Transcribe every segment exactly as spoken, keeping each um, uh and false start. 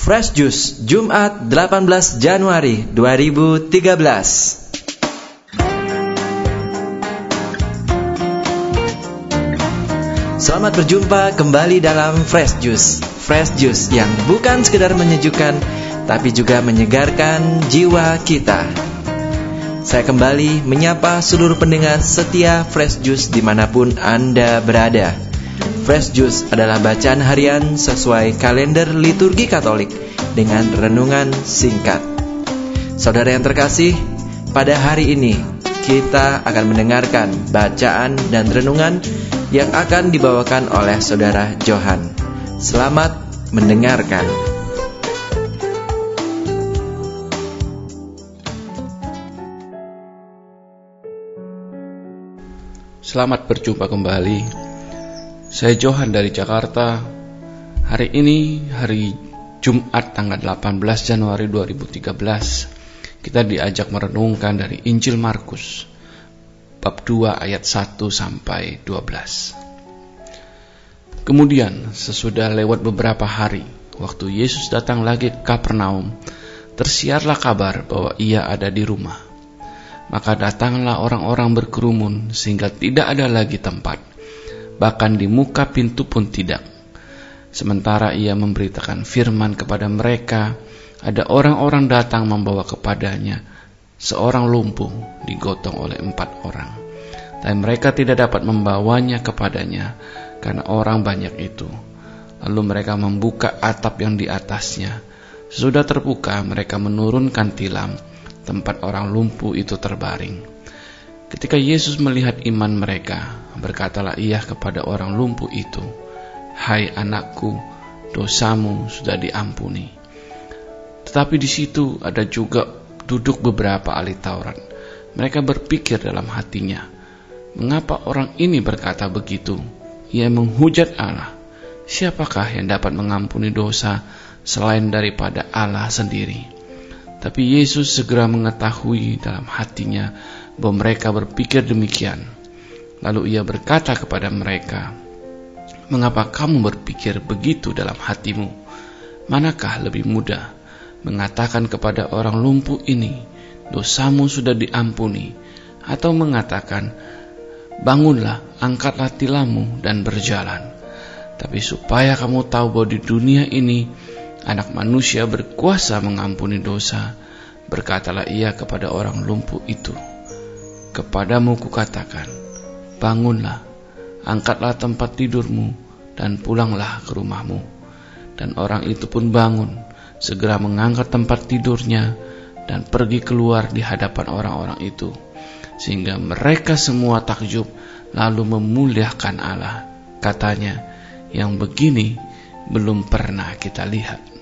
Fresh Juice, Jumat delapan belas Januari dua ribu tiga belas. Selamat berjumpa kembali dalam Fresh Juice. Fresh Juice yang bukan sekedar menyejukkan, tapi juga menyegarkan jiwa kita. Saya kembali menyapa seluruh pendengar setia Fresh Juice dimanapun Anda berada. Fresh Juice adalah bacaan harian sesuai kalender liturgi Katolik dengan renungan singkat. Saudara yang terkasih, pada hari ini kita akan mendengarkan bacaan dan renungan yang akan dibawakan oleh Saudara Johan. Selamat mendengarkan. Selamat berjumpa kembali. Saya Johan dari Jakarta. Hari ini hari Jumat tanggal delapan belas Januari dua ribu tiga belas. Kita diajak merenungkan dari Injil Markus bab dua ayat satu sampai dua belas. Kemudian sesudah lewat beberapa hari, waktu Yesus datang lagi ke Kapernaum, tersiarlah kabar bahwa ia ada di rumah. Maka datanglah orang-orang berkerumun sehingga tidak ada lagi tempat, bahkan di muka pintu pun tidak. Sementara ia memberitakan firman kepada mereka, ada orang-orang datang membawa kepadanya seorang lumpuh digotong oleh empat orang. Dan mereka tidak dapat membawanya kepadanya karena orang banyak itu. Lalu mereka membuka atap yang di atasnya. Sesudah terbuka, mereka menurunkan tilam tempat orang lumpuh itu terbaring. Ketika Yesus melihat iman mereka, berkatalah ia kepada orang lumpuh itu, "Hai anakku, dosamu sudah diampuni." Tetapi di situ ada juga duduk beberapa ahli Taurat. Mereka berpikir dalam hatinya, "Mengapa orang ini berkata begitu? Ia menghujat Allah. Siapakah yang dapat mengampuni dosa selain daripada Allah sendiri?" Tapi Yesus segera mengetahui dalam hatinya bahwa mereka berpikir demikian. Lalu ia berkata kepada mereka, "Mengapa kamu berpikir begitu dalam hatimu? Manakah lebih mudah, mengatakan kepada orang lumpuh ini, 'Dosamu sudah diampuni,' atau mengatakan, 'Bangunlah, angkatlah tilammu dan berjalan'? Tapi supaya kamu tahu bahwa di dunia ini Anak manusia berkuasa mengampuni dosa, berkatalah ia kepada orang lumpuh itu, 'Kepadamu kukatakan, bangunlah, angkatlah tempat tidurmu, dan pulanglah ke rumahmu.' Dan orang itu pun bangun, segera mengangkat tempat tidurnya, dan pergi keluar di hadapan orang-orang itu, sehingga mereka semua takjub, lalu memuliakan Allah. Katanya, 'Yang begini belum pernah kita lihat.'"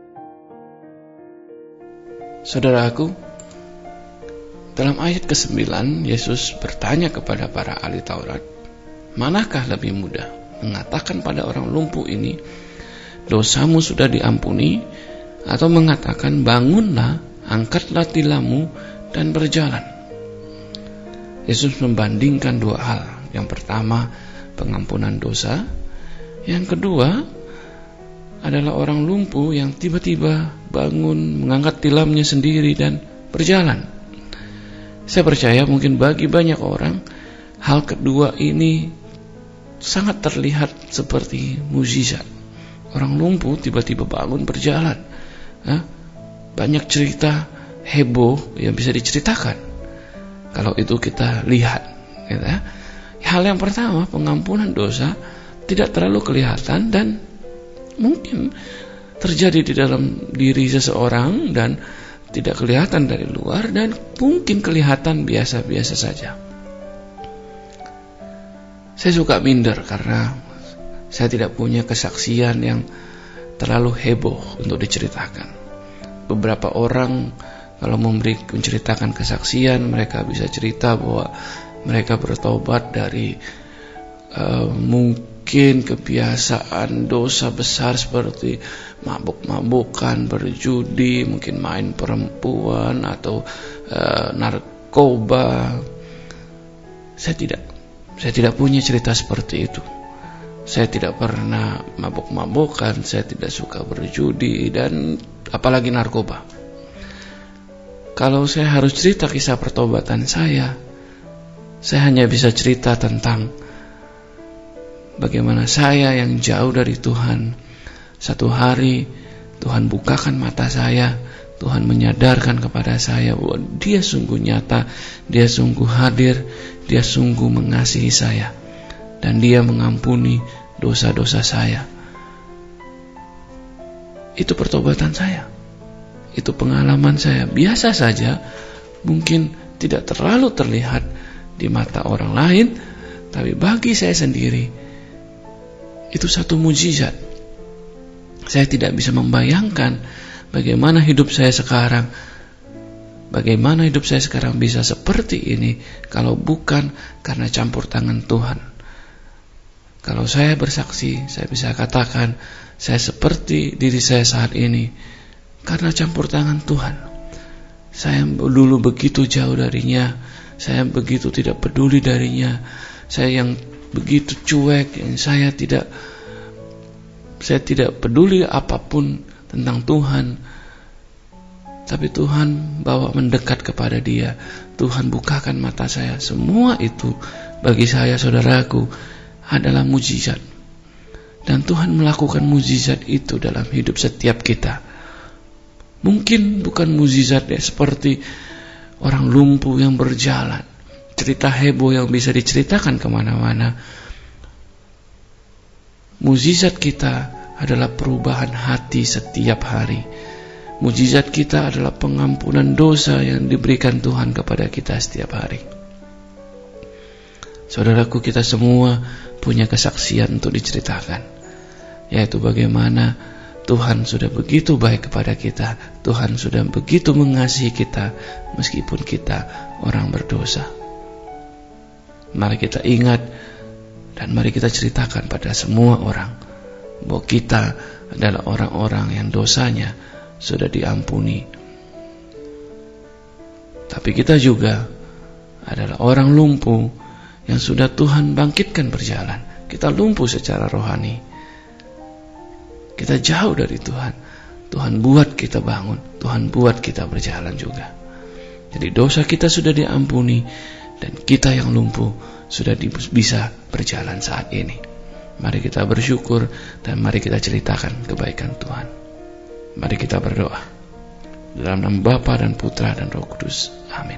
Saudaraku, dalam ayat kesembilan, Yesus bertanya kepada para ahli Taurat, manakah lebih mudah, mengatakan pada orang lumpuh ini, 'Dosamu sudah diampuni,' atau mengatakan, 'Bangunlah, angkatlah tilammu dan berjalan'?" Yesus membandingkan dua hal. Yang pertama, pengampunan dosa. Yang kedua adalah orang lumpuh yang tiba-tiba bangun, mengangkat tilamnya sendiri dan berjalan. Saya percaya mungkin bagi banyak orang, hal kedua ini sangat terlihat seperti mukjizat. Orang lumpuh tiba-tiba bangun, berjalan. Banyak cerita heboh yang bisa diceritakan kalau itu kita lihat. Hal yang pertama, pengampunan dosa tidak terlalu kelihatan dan mungkin terjadi di dalam diri seseorang dan tidak kelihatan dari luar, dan mungkin kelihatan biasa-biasa saja. Saya suka minder karena saya tidak punya kesaksian yang terlalu heboh untuk diceritakan. Beberapa orang kalau memberi menceritakan kesaksian, mereka bisa cerita bahwa mereka bertobat dari uh, mungkin Mungkin kebiasaan dosa besar seperti mabuk-mabukan, berjudi, mungkin main perempuan atau uh, narkoba. Saya tidak, saya tidak punya cerita seperti itu. Saya tidak pernah mabok-mabokan, saya tidak suka berjudi, dan apalagi narkoba. Kalau saya harus cerita kisah pertobatan saya, saya hanya bisa cerita tentang bagaimana saya yang jauh dari Tuhan, satu hari Tuhan bukakan mata saya, Tuhan menyadarkan kepada saya bahwa Dia sungguh nyata, Dia sungguh hadir, Dia sungguh mengasihi saya, dan Dia mengampuni dosa-dosa saya. Itu pertobatan saya, itu pengalaman saya. Biasa saja, mungkin tidak terlalu terlihat di mata orang lain, tapi bagi saya sendiri itu satu mujizat. Saya tidak bisa membayangkan bagaimana hidup saya sekarang, bagaimana hidup saya sekarang bisa seperti ini kalau bukan karena campur tangan Tuhan. Kalau saya bersaksi, saya bisa katakan saya seperti diri saya saat ini karena campur tangan Tuhan. Saya dulu begitu jauh darinya, saya begitu tidak peduli darinya, saya yang begitu cuek, yang saya tidak saya tidak peduli apapun tentang Tuhan. Tapi Tuhan bawa mendekat kepada Dia, Tuhan bukakan mata saya. Semua itu bagi saya, saudaraku, adalah mujizat. Dan Tuhan melakukan mujizat itu dalam hidup setiap kita. Mungkin bukan mujizat ya, seperti orang lumpuh yang berjalan, cerita heboh yang bisa diceritakan kemana-mana. Mujizat kita adalah perubahan hati setiap hari. Mujizat kita adalah pengampunan dosa yang diberikan Tuhan kepada kita setiap hari. Saudaraku, kita semua punya kesaksian untuk diceritakan, yaitu bagaimana Tuhan sudah begitu baik kepada kita, Tuhan sudah begitu mengasihi kita meskipun kita orang berdosa. Mari kita ingat dan mari kita ceritakan pada semua orang bahwa kita adalah orang-orang yang dosanya sudah diampuni. Tapi kita juga adalah orang lumpuh yang sudah Tuhan bangkitkan berjalan. Kita lumpuh secara rohani, kita jauh dari Tuhan. Tuhan buat kita bangun, Tuhan buat kita berjalan juga. Jadi dosa kita sudah diampuni, dan kita yang lumpuh sudah bisa berjalan saat ini. Mari kita bersyukur dan mari kita ceritakan kebaikan Tuhan. Mari kita berdoa. Dalam nama Bapa dan Putra dan Roh Kudus. Amin.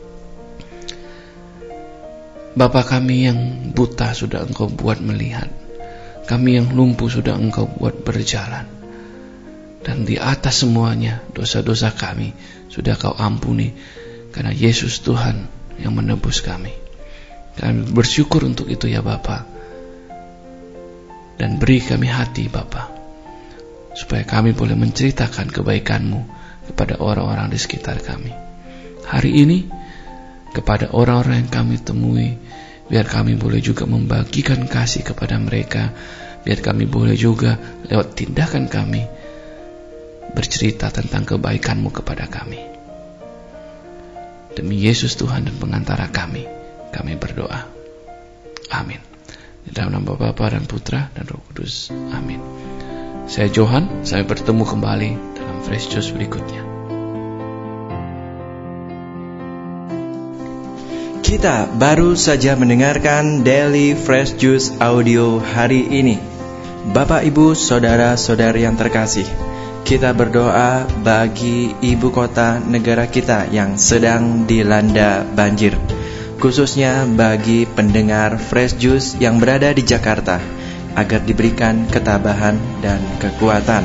Bapa kami yang buta sudah Engkau buat melihat. Kami yang lumpuh sudah Engkau buat berjalan. Dan di atas semuanya dosa-dosa kami sudah Kau ampuni, karena Yesus Tuhan yang menebus kami. Kami bersyukur untuk itu ya Bapa. Dan beri kami hati Bapa, supaya kami boleh menceritakan kebaikan-Mu kepada orang-orang di sekitar kami. Hari ini kepada orang-orang yang kami temui, biar kami boleh juga membagikan kasih kepada mereka. Biar kami boleh juga lewat tindakan kami bercerita tentang kebaikan-Mu kepada kami. Demi Yesus Tuhan dan pengantara kami, kami berdoa. Amin. Di dalam nama Bapa dan Putra dan Roh Kudus. Amin. Saya Johan, saya bertemu kembali dalam Fresh Juice berikutnya. Kita baru saja mendengarkan Daily Fresh Juice audio hari ini. Bapak, Ibu, Saudara-saudari yang terkasih, kita berdoa bagi ibu kota negara kita yang sedang dilanda banjir, khususnya bagi pendengar Fresh Juice yang berada di Jakarta, agar diberikan ketabahan dan kekuatan.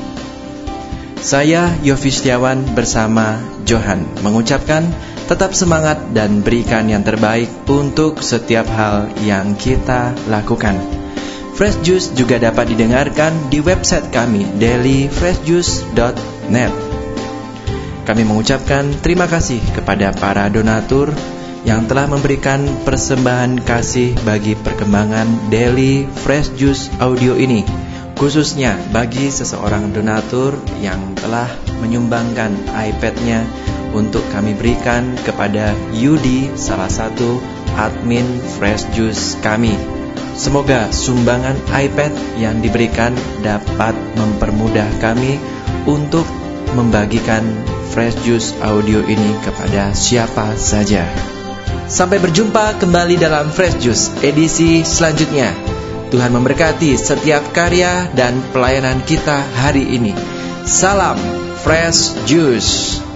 Saya Yofi Setiawan bersama Johan mengucapkan tetap semangat dan berikan yang terbaik untuk setiap hal yang kita lakukan. Fresh Juice juga dapat didengarkan di website kami daily fresh juice dot net. Kami mengucapkan terima kasih kepada para donatur yang telah memberikan persembahan kasih bagi perkembangan Daily Fresh Juice audio ini, khususnya bagi seseorang donatur yang telah menyumbangkan iPad-nya untuk kami berikan kepada Yudi, salah satu admin Fresh Juice kami. Semoga sumbangan iPad yang diberikan dapat mempermudah kami untuk membagikan Fresh Juice audio ini kepada siapa saja. Sampai berjumpa kembali dalam Fresh Juice edisi selanjutnya. Tuhan memberkati setiap karya dan pelayanan kita hari ini. Salam Fresh Juice.